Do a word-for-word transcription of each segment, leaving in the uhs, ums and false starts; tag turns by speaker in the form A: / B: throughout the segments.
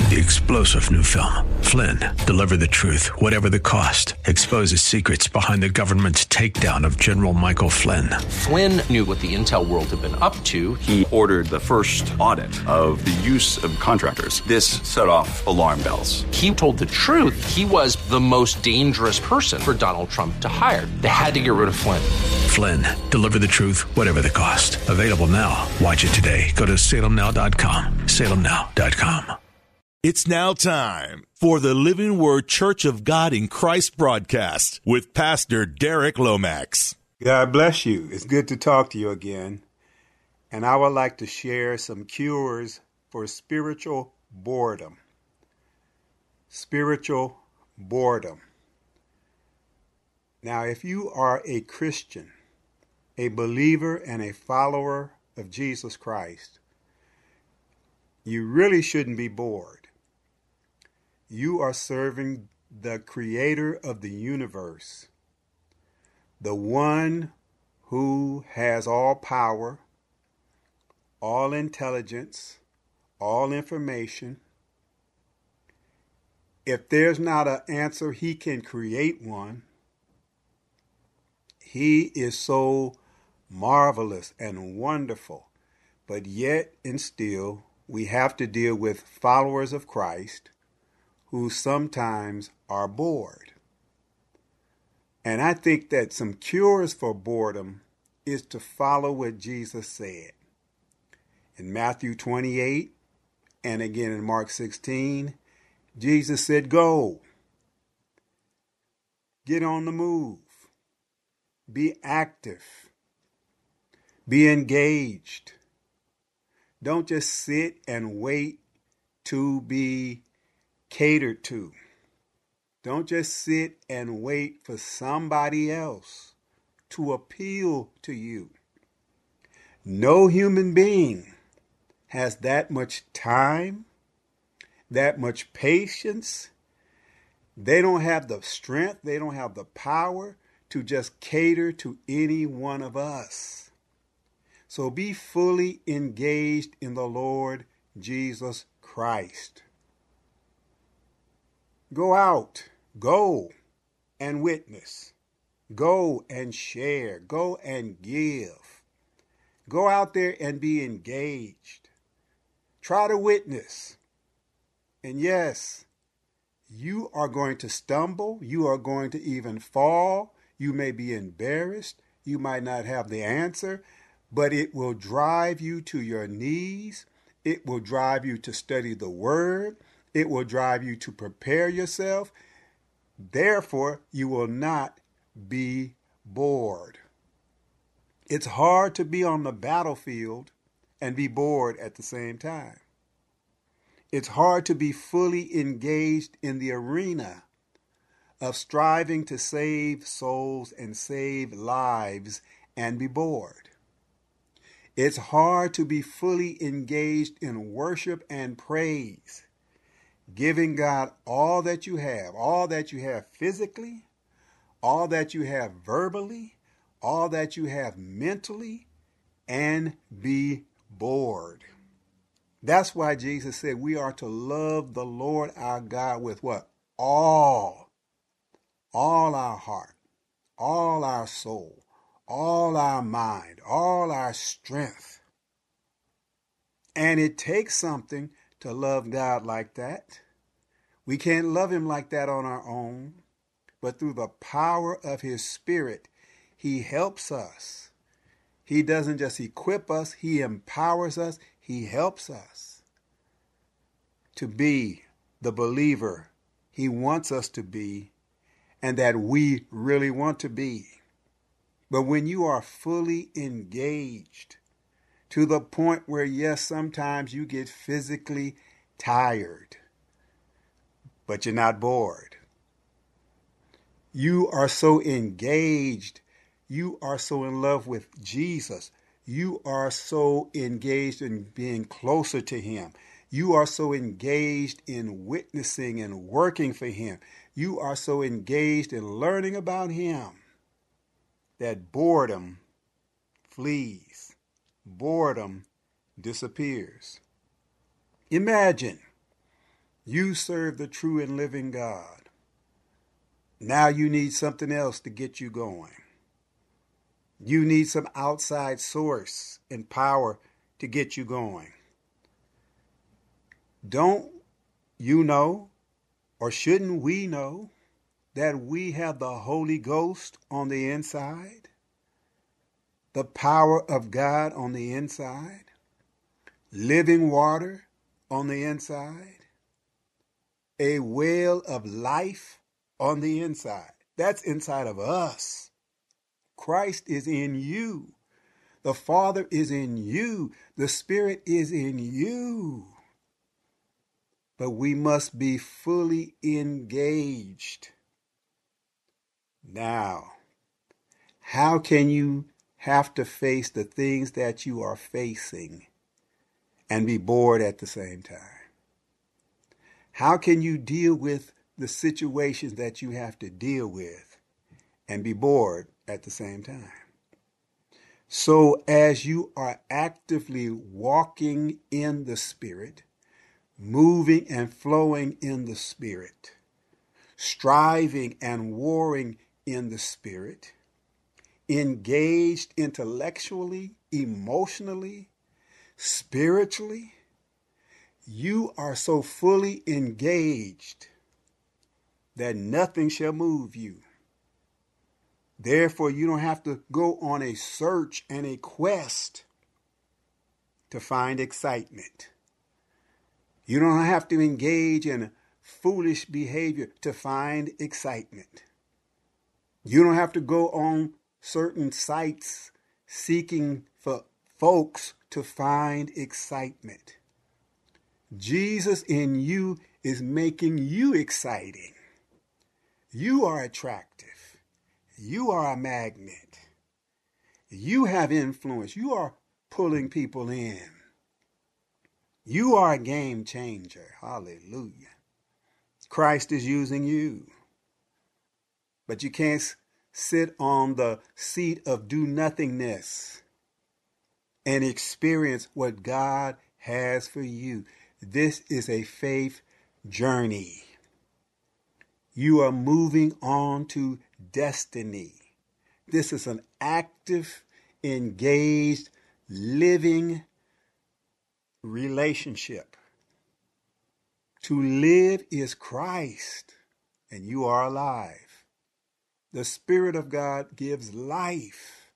A: The explosive new film, Flynn, deliver the truth, whatever the cost, exposes secrets behind the government's takedown of General Michael Flynn.
B: Flynn knew what the intel world had been up to.
C: He ordered the first audit of the use of contractors. This set off alarm bells.
B: He told the truth. He was the most dangerous person for Donald Trump to hire. They had to get rid of Flynn.
A: Flynn, deliver the truth, whatever the cost. Available now. Watch it today. Go to salem now dot com. salem now dot com.
D: It's now time for the Living Word Church of God in Christ broadcast with Pastor Derek Lomax.
E: God bless you. It's good to talk to you again. And I would like to share some cures for spiritual boredom. Spiritual boredom. Now, if you are a Christian, a believer, and a follower of Jesus Christ, you really shouldn't be bored. You are serving the creator of the universe, the one who has all power, all intelligence, all information. If there's not an answer, he can create one. He is so marvelous and wonderful, but yet and still we have to deal with followers of Christ who sometimes are bored. And I think that some cures for boredom is to follow what Jesus said. In Matthew twenty-eight and again in Mark sixteen, Jesus said, go. Get on the move. Be active. Be engaged. Don't just sit and wait to be catered to. Don't just sit and wait for somebody else to appeal to you. No human being has that much time, that much patience. They don't have the strength, they don't have the power to just cater to any one of us. So be fully engaged in the Lord Jesus Christ. Go out, go and witness, go and share, go and give. Go out there and be engaged. Try to witness. And yes, you are going to stumble, you are going to even fall, you may be embarrassed, you might not have the answer, but it will drive you to your knees, it will drive you to study the Word, it will drive you to prepare yourself. Therefore, you will not be bored. It's hard to be on the battlefield and be bored at the same time. It's hard to be fully engaged in the arena of striving to save souls and save lives and be bored. It's hard to be fully engaged in worship and praise, giving God all that you have, all that you have physically, all that you have verbally, all that you have mentally, and be bored. That's why Jesus said we are to love the Lord our God with what? All. All our heart, all our soul, all our mind, all our strength. And it takes something to love God like that. We can't love him like that on our own, but through the power of his Spirit, he helps us. He doesn't just equip us, he empowers us, he helps us to be the believer he wants us to be and that we really want to be. But when you are fully engaged to the point where, yes, sometimes you get physically tired, but you're not bored. You are so engaged. You are so in love with Jesus. You are so engaged in being closer to him. You are so engaged in witnessing and working for him. You are so engaged in learning about him that boredom flees. Boredom disappears. Imagine You serve the true and living God. Now you need something else to get you going. You need some outside source and power to get you going. Don't you know, or shouldn't we know, that we have the Holy Ghost on the inside? The power of God on the inside? Living water on the inside? A well of life on the inside. That's inside of us. Christ is in you. The Father is in you. The Spirit is in you. But we must be fully engaged. Now, how can you have to face the things that you are facing and be bored at the same time? How can you deal with the situations that you have to deal with and be bored at the same time? So as you are actively walking in the Spirit, moving and flowing in the Spirit, striving and warring in the Spirit, engaged intellectually, emotionally, spiritually, you are so fully engaged that nothing shall move you. Therefore, you don't have to go on a search and a quest to find excitement. You don't have to engage in foolish behavior to find excitement. You don't have to go on certain sites seeking for folks to find excitement. Jesus in you is making you exciting. You are attractive. You are a magnet. You have influence. You are pulling people in. You are a game changer. Hallelujah. Christ is using you. But you can't sit on the seat of do-nothingness and experience what God has for you. This is a faith journey. You are moving on to destiny. This is an active, engaged, living relationship. To live is Christ, and you are alive. The Spirit of God gives life.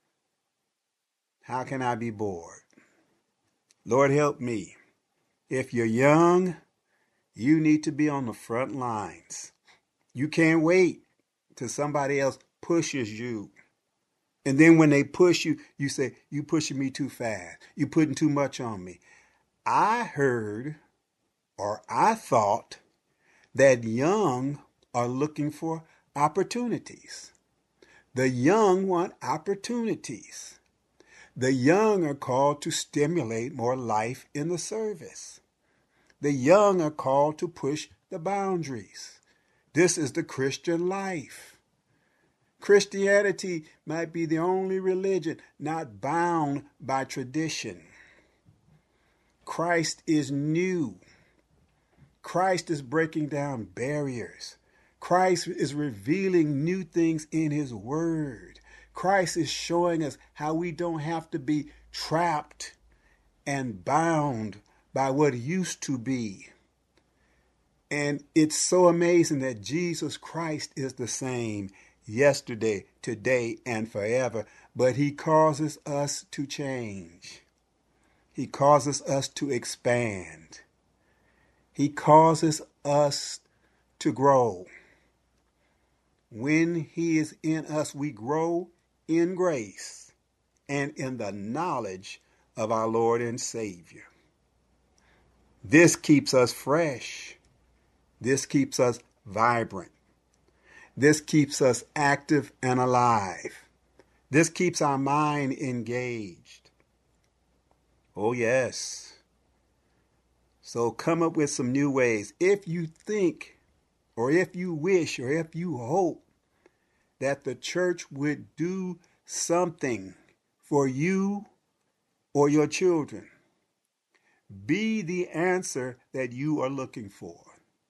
E: How can I be bored? Lord, help me. If you're young, you need to be on the front lines. You can't wait till somebody else pushes you. And then when they push you, you say, you pushing me too fast. You're putting too much on me. I heard, or I thought, that young are looking for opportunities. The young want opportunities. The young are called to stimulate more life in the service. The young are called to push the boundaries. This is the Christian life. Christianity might be the only religion not bound by tradition. Christ is new. Christ is breaking down barriers. Christ is revealing new things in his word. Christ is showing us how we don't have to be trapped and bound by what used to be. And it's so amazing that Jesus Christ is the same yesterday, today, and forever. But he causes us to change. He causes us to expand. He causes us to grow. When he is in us, we grow in grace and in the knowledge of our Lord and Savior. This keeps us fresh. This keeps us vibrant. This keeps us active and alive. This keeps our mind engaged. Oh, yes. So come up with some new ways. If you think, or if you wish, or if you hope that the church would do something for you or your children, Be the answer that you are looking for.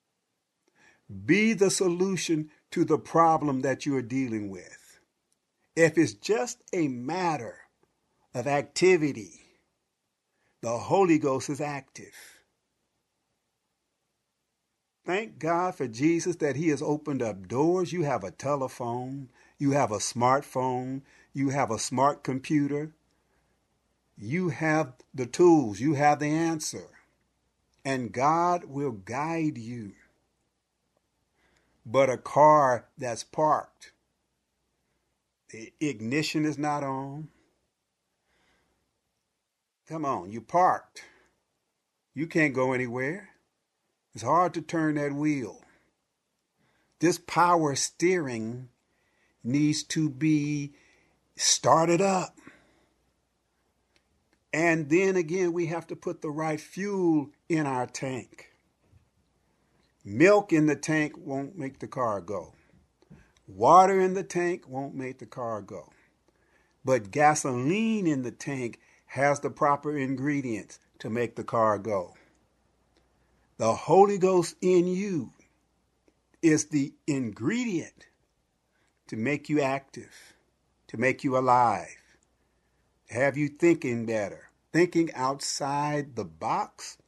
E: Be the solution to the problem that you are dealing with. If it's just a matter of activity, the Holy Ghost is active. Thank God for Jesus that he has opened up doors. You have a telephone, you have a smartphone, you have a smart computer. You have the tools, you have the answer, and God will guide you. But a car that's parked, the ignition is not on. Come on, you parked. You can't go anywhere. It's hard to turn that wheel. This power steering needs to be started up. And then again, we have to put the right fuel in our tank. Milk in the tank won't make the car go. Water in the tank won't make the car go. But gasoline in the tank has the proper ingredients to make the car go. The Holy Ghost in you is the ingredient to make you active, to make you alive, to have you thinking better, thinking outside the box,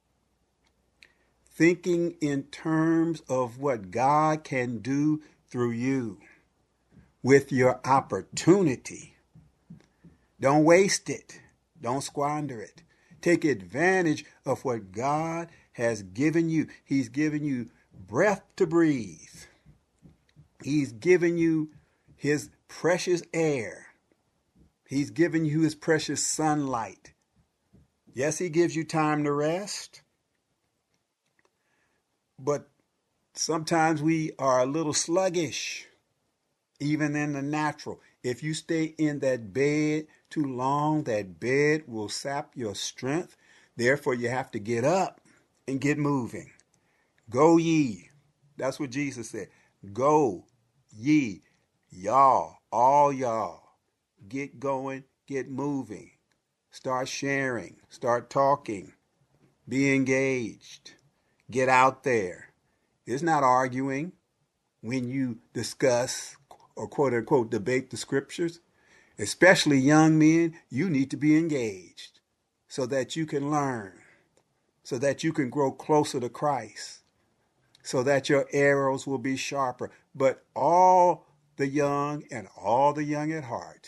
E: thinking in terms of what God can do through you with your opportunity. Don't waste it. Don't squander it. Take advantage of what God has given you. He's given you breath to breathe. He's given you his precious air. He's given you his precious sunlight. Yes, he gives you time to rest. But sometimes we are a little sluggish, even in the natural. If you stay in that bed too long, that bed will sap your strength. Therefore, you have to get up and get moving. Go ye. That's what Jesus said. Go ye, y'all, all y'all. Get going, get moving. Start sharing, start talking. Be engaged. Get out there. It's not arguing when you discuss or quote unquote debate the scriptures. Especially young men, you need to be engaged so that you can learn, so that you can grow closer to Christ, so that your arrows will be sharper. But all the young and all the young at heart,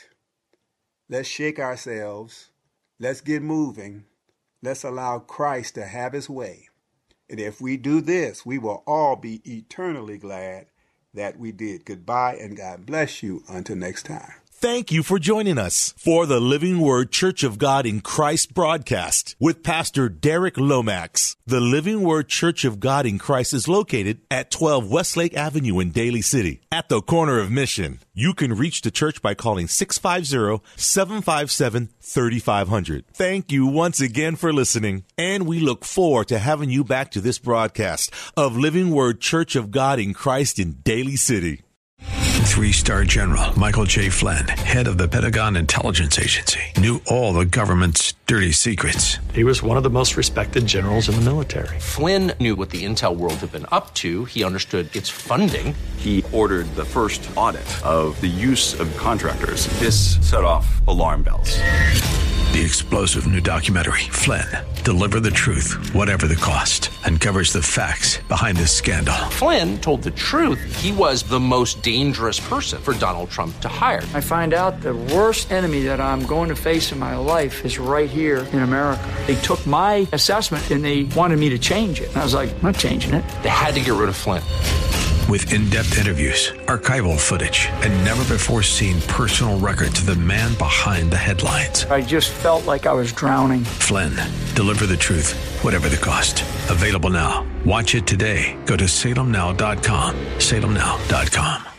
E: let's shake ourselves. Let's get moving. Let's allow Christ to have his way. And if we do this, we will all be eternally glad that we did. Goodbye, and God bless you until next time.
D: Thank you for joining us for the Living Word Church of God in Christ broadcast with Pastor Derek Lomax. The Living Word Church of God in Christ is located at twelve Westlake Avenue in Daly City, at the corner of Mission. You can reach the church by calling six five zero, seven five seven, three five zero zero. Thank you once again for listening, and we look forward to having you back to this broadcast of Living Word Church of God in Christ in Daly City.
A: Three-star General Michael J. Flynn, head of the Pentagon Intelligence Agency, knew all the government's dirty secrets.
F: He was one of the most respected generals in the military.
B: Flynn knew what the intel world had been up to. He understood its funding.
C: He ordered the first audit of the use of contractors. This set off alarm bells.
A: The explosive new documentary, Flynn, Deliver the Truth, Whatever the Cost, uncovers the facts behind this scandal.
B: Flynn told the truth. He was the most dangerous person for Donald Trump to hire.
G: I find out the worst enemy that I'm going to face in my life is right here in America. They took my assessment and they wanted me to change it. And I was like, I'm not changing it.
B: They had to get rid of Flynn.
A: With in-depth interviews, archival footage, and never-before-seen personal records of the man behind the headlines.
G: I just felt like I was drowning.
A: Flynn, Deliver the Truth, Whatever the Cost. Available now. Watch it today. Go to salem now dot com. salem now dot com.